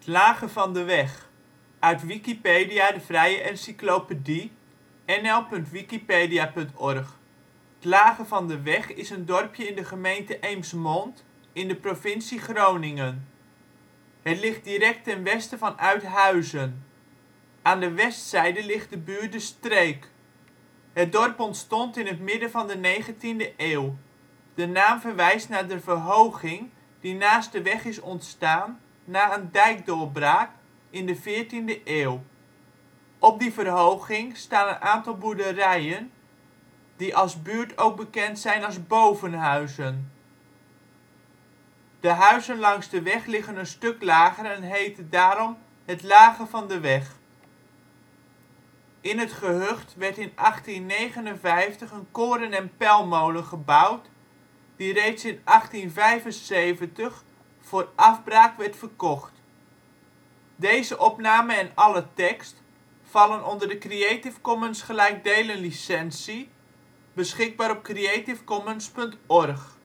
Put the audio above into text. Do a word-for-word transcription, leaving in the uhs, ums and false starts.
Lage van de Weg, uit Wikipedia, de vrije encyclopedie. nl & wikipedia punt org. ' t Lage van de Weg is een dorpje in de gemeente Eemsmond in de provincie Groningen. Het ligt direct ten westen van Uithuizen. Aan de westzijde ligt de buurt De Streek. Het dorp ontstond in het midden van de negentiende eeuw. De naam verwijst naar de verhoging die naast de weg is ontstaan na een dijkdoorbraak in de veertiende eeuw. Op die verhoging staan een aantal boerderijen die als buurt ook bekend zijn als Bovenhuizen. De huizen langs de weg liggen een stuk lager en heten daarom het Lage van de Weg. In het gehucht werd in achttien negenenvijftig een koren - en pelmolen gebouwd die reeds in achttien vijfenzeventig voor afbraak werd verkocht. Deze opname en alle tekst vallen onder de Creative Commons gelijkdelen licentie, beschikbaar op creativecommons punt org